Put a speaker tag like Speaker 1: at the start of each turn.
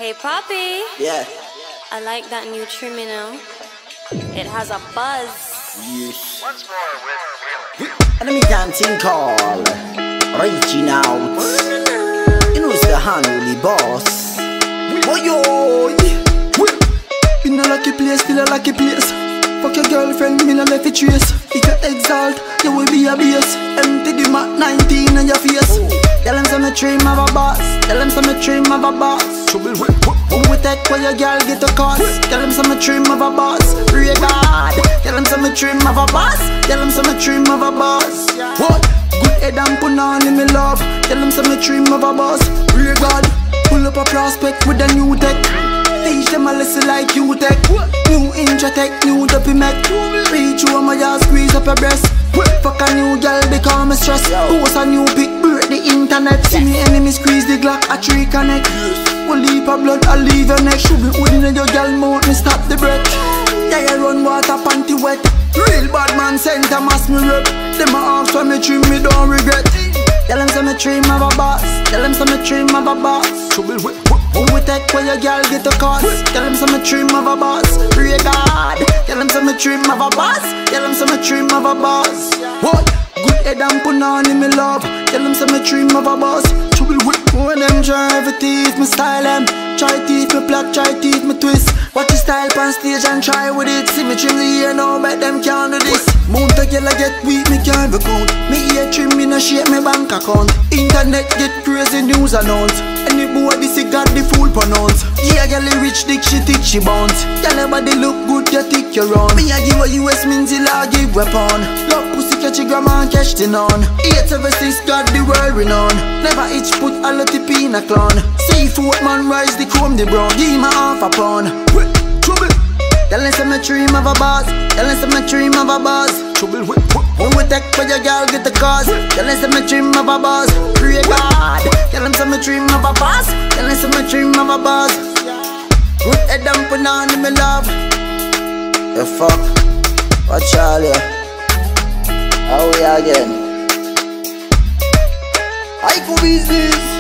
Speaker 1: Hey Poppy.
Speaker 2: Yeah.
Speaker 1: I like that new trim, you know. It has a buzz.
Speaker 2: Yes.
Speaker 3: Once more with
Speaker 2: Enemy dancing call, reaching out. You know it's the unruly boss. Boy, yo.
Speaker 4: In a lucky place, still a lucky place. Fuck your girlfriend, me no left it trace. If you exalt, you will be a base. Empty the Mac 19 on your face. Tell them some dream of a boss. Tell them some dream of a boss.
Speaker 2: Trouble
Speaker 4: Who we take where your girl get a cost. Tell them some dream of a boss. Pray God. Tell them some dream of a boss. Tell them some dream of a boss. What? Good head and put on in me love. Tell them some dream of a boss. Pray God. Pull up a prospect with a new tech. Teach them a lesson like you tech. New Intratech, new dopey mech. Reach you on my yard, squeeze up your breast. Fuck a new girl, become a stress. Post a new pic, break the internet. See me enemy squeeze the Glock, a tree connect. We'll leave a blood, I'll leave your neck. Should be within your girl mouth, me stop the breath. Yeah, you run water, panty wet. Real bad man, center mass me rep. Them a ask when me dream, me don't regret. Tell them some dream of a boss. Tell them some dream of a boss.
Speaker 2: Trouble
Speaker 4: Who we take where your girl get a cost. Tell them some dream of a boss. Pray God. Tell them some dream of a boss. Tell them some dream of a boss. What? Good head and put on in me love. Tell them some dream of a boss. Trouble when them drive it teeth, me style them. Try teeth, me black, try teeth, me twist. Watch your style on stage and try with it. See me trim the ear now, bet them can't do this. Mount a girl get weak, me can't count. Me ear trim, me no shape me bank account. Internet get crazy news announce. Any boy this he got the full pronounce. Yeah, girl rich dick, she thick, she bounce. Girl your body look good, you thick, you run. Me a give a US means till I give weapon. Love pussy catch your grandma and catch the on. 876 got the world renowned. Never itch put a lot of pin a clown. Seafood man rise the chrome the brown. Give me half a pound.
Speaker 2: Trouble.
Speaker 4: Tell them some dream of a boss. Tell them some dream of a boss.
Speaker 2: Trouble
Speaker 4: When we take for your girl get the cause. Tell them some dream of a boss. Pray God. Tell them some dream of a boss. Tell them some dream of a boss. Good head and put on in me love.
Speaker 2: The fuck? Watch all ya. How we again? I could business.